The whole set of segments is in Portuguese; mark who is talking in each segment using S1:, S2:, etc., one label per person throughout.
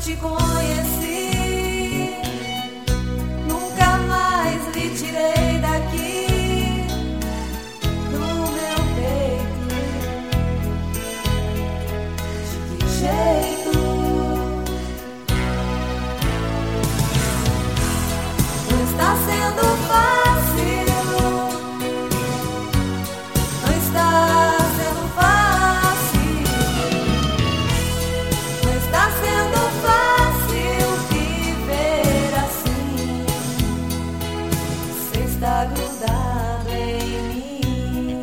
S1: te conheci, nunca mais lhe tirei daqui do meu peito. De que jeito? Não está sendo fácil. Não está sendo fácil. Não está sendo fácil viver assim. Você está grudado em mim.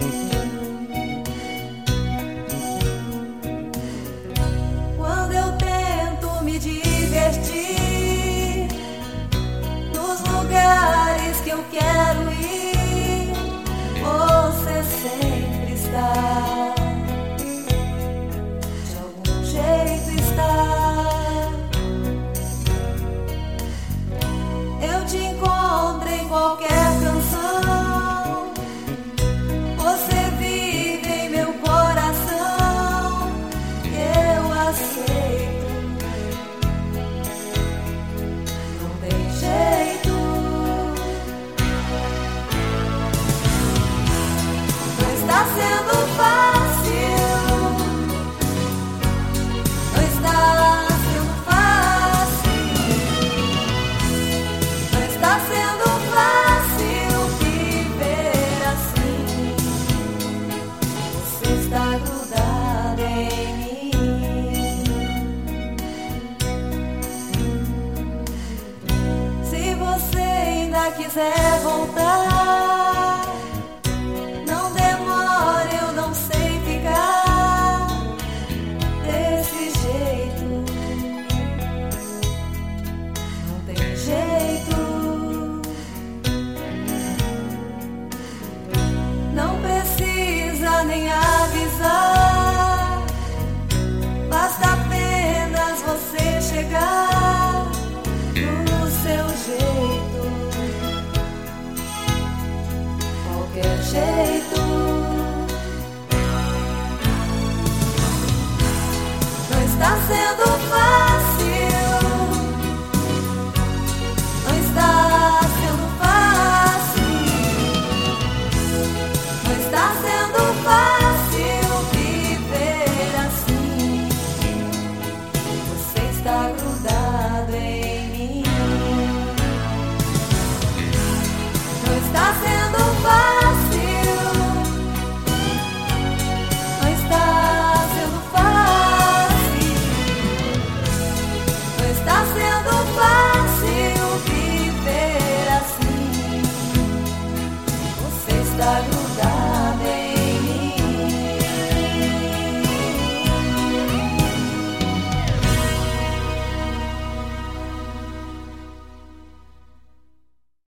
S1: Quando eu tento me divertir nos lugares que eu quero ir, você sempre está. De algum jeito está. Eu te encontro em qualquer canção. Você vive em meu coração. Eu aceito. Não tem jeito. Não está sendo fácil. Não está sendo fácil. Não está sendo fácil viver assim. Você está grudado em mim. Se você ainda quiser voltar, não demore, eu não sei ficar desse jeito. Não tem jeito. Não precisa nem avisar. Basta apenas você chegar do seu jeito. Qualquer jeito. Não está sendo fácil. Não está sendo fácil. Não está sendo fácil viver assim. Você está grudado.